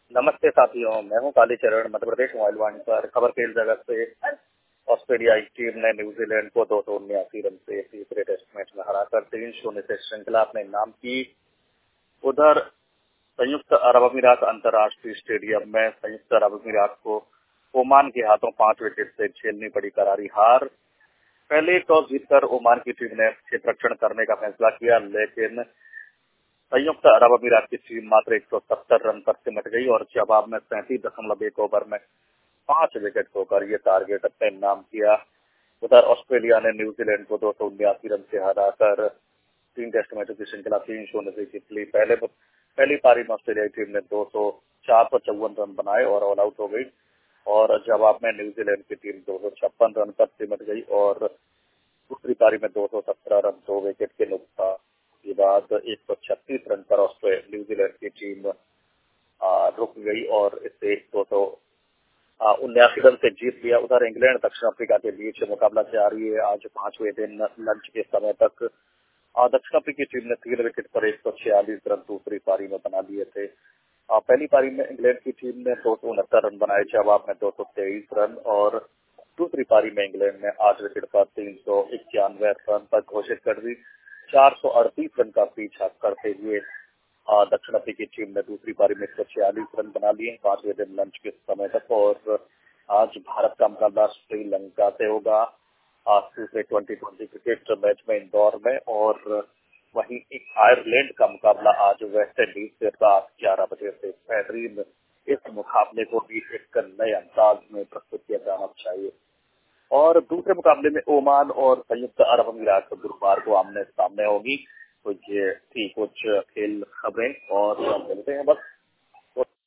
नमस्ते साथियों, मैं हूं कालीचरण। मध्य प्रदेश मोबाइल वाणी पर खबर खेल जगत से। ऑस्ट्रेलिया की टीम ने न्यूजीलैंड को 279 रन से तीसरे टेस्ट मैच में हराकर 3-0 से श्रृंखला अपने नाम की। उधर संयुक्त अरब अमीरात अंतर्राष्ट्रीय स्टेडियम में संयुक्त अरब अमीरात को ओमान के हाथों 5 विकेट से झेलनी पड़ी करारी हार। पहले टॉस जीतकर ओमान की टीम ने क्षेत्ररक्षण करने का फैसला किया, लेकिन संयुक्त अरब अमीरात की टीम मात्र 170 रन पर सिमट गई और जवाब में 37.1 ओवर में 5 विकेट खोकर ये टारगेट अपने नाम किया। उधर ऑस्ट्रेलिया ने न्यूजीलैंड को 279 रन से हराकर 3 टेस्ट मैचों की श्रृंखला 3-0 से जीत ली। पहली पारी में ऑस्ट्रेलियाई टीम ने 454 रन बनाए और ऑल आउट हो गई और जवाब में न्यूजीलैंड की टीम 256 रन पर सिमट गई और दूसरी पारी में 217 रन 2 विकेट के नुकसान के बाद 136 रन पर न्यूजीलैंड की टीम रुक गई और इसे 279 रन से जीत लिया। उधर इंग्लैंड दक्षिण अफ्रीका के बीच मुकाबला जारी है। आज 5वें दिन लंच के समय तक दक्षिण अफ्रीकी टीम ने 3 विकेट पर 146 रन दूसरी पारी में बना लिए थे। पहली पारी में इंग्लैंड की टीम ने 269 रन बनाए, जवाब में 223 रन और दूसरी पारी में इंग्लैंड ने 8 विकेट पर 391 रन पर घोषित कर दी। 438 रन का पीछा करते हुए दक्षिण अफ्रीकी टीम ने दूसरी पारी में 146 रन बना लिए 5वें दिन लंच के समय तक। और आज भारत का मुकाबला श्रीलंका से होगा दूसरे 2020 क्रिकेट मैच में इंदौर में। और वहीं एक आयरलैंड का मुकाबला आज वेस्ट इंडीज से रात 11 बजे से बेहतरीन। इस मुकाबले को भी एक नए अंदाज में प्रस्तुत किया जाना चाहिए। और दूसरे मुकाबले में ओमान और संयुक्त अरब अमीरात गुरुवार को आमने सामने होगी। तो ये थी कुछ खेल खबरें और मिलते हैं बस